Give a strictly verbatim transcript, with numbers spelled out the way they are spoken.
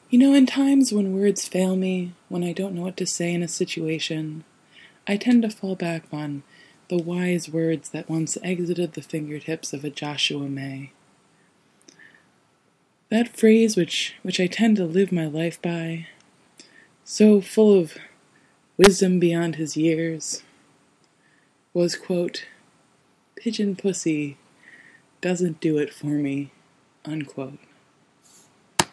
You know, in times when words fail me, when I don't know what to say in a situation, I tend to fall back on the wise words that once exited the fingertips of a Joshua May. That phrase which, which I tend to live my life by, so full of wisdom beyond his years, was, quote, "Pigeon pussy doesn't do it for me," unquote.